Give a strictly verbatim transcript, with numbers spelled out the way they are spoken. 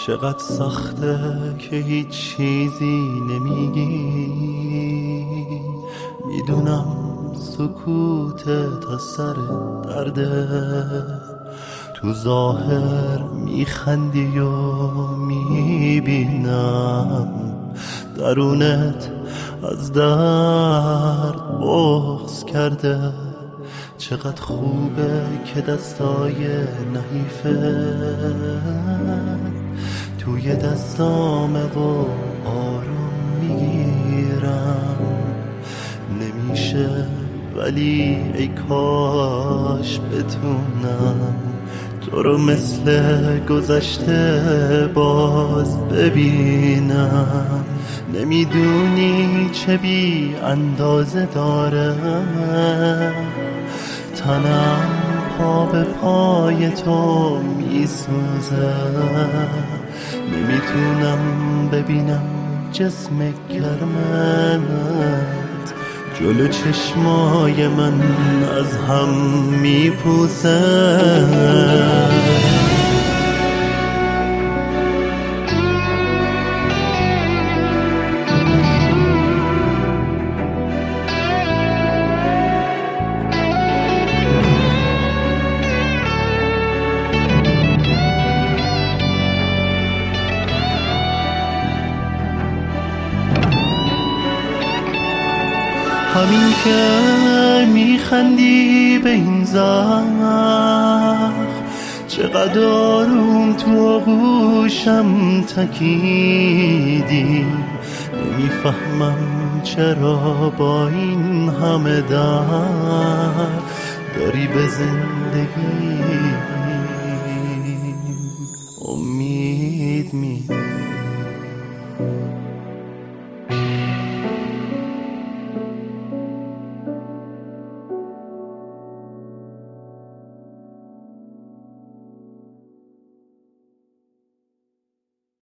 چقدر سخته که هیچ چیزی نمیگی، میدونم سکوتت از سر درده، تو ظاهر میخندی و میبینم درونت از درد بغض کرده. چقدر خوبه که دستای نحیفه توی دستامه و آروم میگیرم. نمیشه ولی ای کاش بتونم تو رو مثل گذشته باز ببینم. نمیدونی چه بی اندازه داره تنم، پا به پای تو میسوزه. نمیتونم ببینم جسم گرمت جلو چشمای من از هم میپوسه. همین که میخندی به این زخم، چقدر آروم تو آغوشم تکیدی. نمیفهمم چرا با این همه درد داری به زندگی امید میدی.